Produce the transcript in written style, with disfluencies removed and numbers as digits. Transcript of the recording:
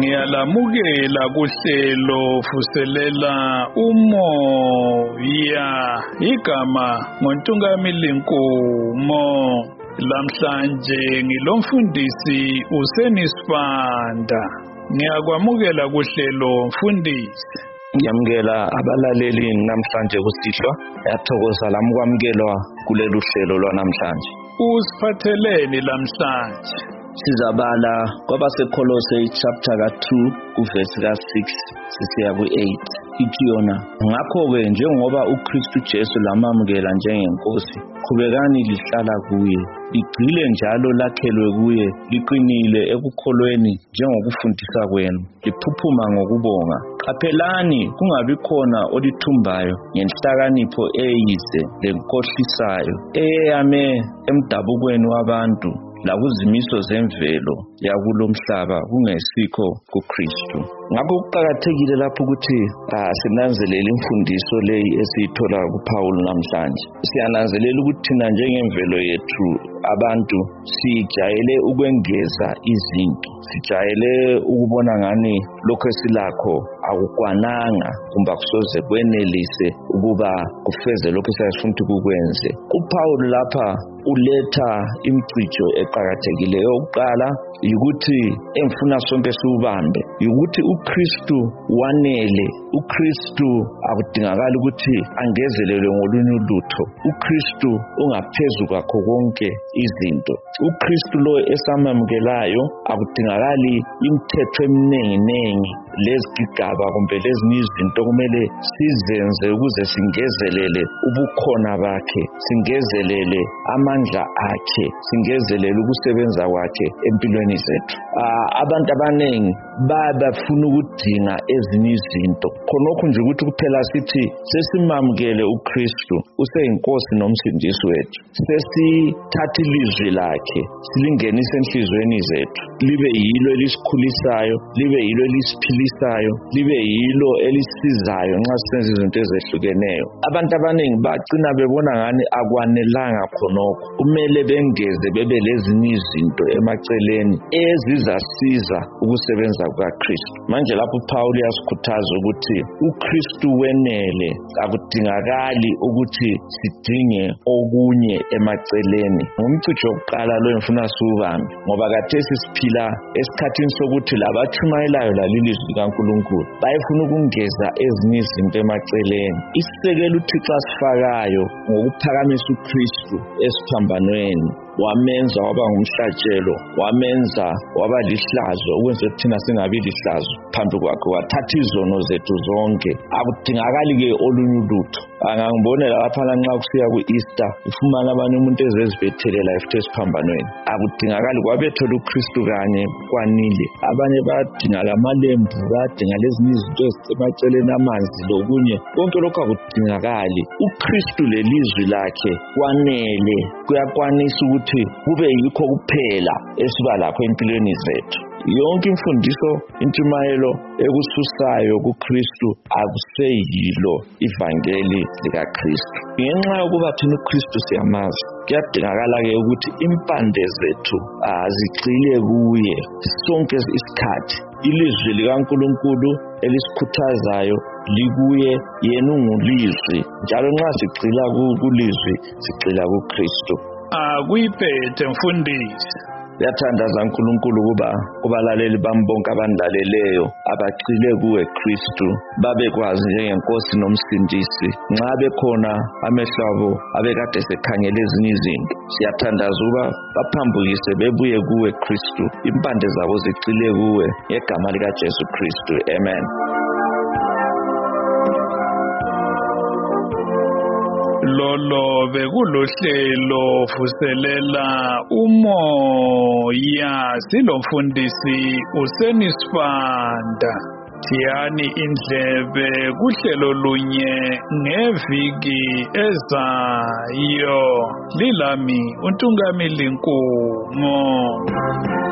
Ngiyalamukela kuhlelo vuselela umoya igama ngoNtungamili Nkomo. Lamhlanje ngilomfundisi uSenisibanda. Ngiyakwamukela kuhlelo mfundisi. Ngiyamukela abalaleli namhlanje kusihlwa. Ngiyathokoza lami ukwamukelwa kulelu hlelo lwanamhlanje. Usiphatheleni lamhlanje? Sizabala kwabaseKolose chapter ka-2 kuvesi ka-6 sisiya ku-8. Ithi yona, ngakho-ke njengoba uKristu Jesu lamamukela njengenkosi, qhubekani lihlala kuye, ligxile njalo lakhelwe kuye, liqinile ekukholweni njengokufundisa kwenu, liphuphuma ngokubonga. Qaphelani kungabi khona olithumbayo ngenhlakanipho eyize lenkohlisayo, eyame emdabukweni wabantu lakuzimiso zemvelo yakulomhlaba kungesikho kuKristu. Ngakho kuqakathekile lapho ukuthi sinanzelele imfundiso leyi esiyithola kuPaul namhlanje. Siyananzelela ukuthi thina njengemvelo yethu abantu sijayele ukwengeza izinto, sijayele ukubona ngani lokho esilakho akukwananga kumbe akusoze kwenelise ukuba kufeze lokho esifuna ukuthi kukwenze. uPaul lapha uletha imicijo eqhakathekileyo. Oqala ukuthi emfuna sonke siubambe ukuthi uKristu wanele. uKristu akudingakala ukuthi angezelelwe ngolunye ulutho. uKristu ungaphezulu kwakho konke izinto. uKristu lo esamamukelayo akudingakali imithetho eminengi lezigigaba kumbe lezinye izinto kumele sizenze ukuze singezelele ubukhona bakhe, singezelele amandla akhe, singezelele ukusebenza kwakhe empilweni zethu. Abantu abanengi bafuna ukudinga ezinye izinto, khonokho nje ukuthi kuphela sithi sesimamukele uKristu useyinkosi nomsindisi wethu, sesithatha ilizwi lakhe silingenise enhlizweni zethu, libe yilo elisikhulisayo, libe yilo elisiphilisayo, libe yilo elisizayo nxa sisenza izinto ezehlukeneyo. Abantu abanengi bagcina bebona ngani akwanelanga khonokho, kumele bengeze bebe lezinye izinto emaceleni ezizasiza ukusebenza kukaKristu. Manje lapho uPaul uyasikhuthaza ukuthi uKristu wenele, akudingakali ukuthi sidinge okunye emaceleni. Ngumcijo wokuqala lo engifuna siwubambe, ngoba khathesi siphila esikhathini sokuthi labatshumayelayo lalilizwi likaNkulunkulu bayefuna ukungeza ezinye izinto emaceleni. Isisekelo uThixo asifakayo ngokuphakamisa uKristu esiphambanweni, wamenza waba ngumhlatshelo, wamenza waba lihlazo ukwenza thina singabi lihlazo phambi kwakhe, wathatha izono zethu zonke. Akudingakali-ke olunye ulutho. Angangibonela lapha nxa kusiya ku-Easter ufumana abanye umuntu ezezibethelela efuthe esiphambanweni. Akudingakali, kwabethelwa uKristu kanye kwanile. Abanye bayadinga lamalembu, bayadinga lezinye izinto ezisemaceleni, amanzi lokunye. Konke lokho akudingakali. uKristu lelizwi lakhe kwanele, kuyakwanisa ukuthi kube yikho kuphela esiba lakho empilweni zethu. Yonke imfundiso, intshumayelo ekususayo kuKristu akuseyilo ivangeli likaKristu. Ngenxa yokuba thina uKristu siyamazi, kuyadingakala-ke ukuthi impande zethu zigxile kuye sonke isikhathi. Ilizwi likaNkulunkulu elisikhuthazayo likuye, yena ungulizwi, njalo nxa sigxila kulizwi sigxila kuKristu. Akuyiphethe mfundisi. Yathandaza uNkulunkulu ukuba kubalaleli bami bonke abandilaleleyo abagxile kuwe Kristu babekwazi njengenkosi nomsindisi. Nxa bekhona amehlo abo abekade sekhangela ezinye izinto, siyathandaza ukuba baphambukise bebuye kuwe Kristu, impande zabo zigxile kuwe ngegama likaJesu Kristu. Amen. Lolo bekulohlelo vuselela umoya, silomfundisi uSenisibanda. Thiyani indlebe kuhlelo lunye ngeviki ezayo. Lilami uNtungamili Nkomo.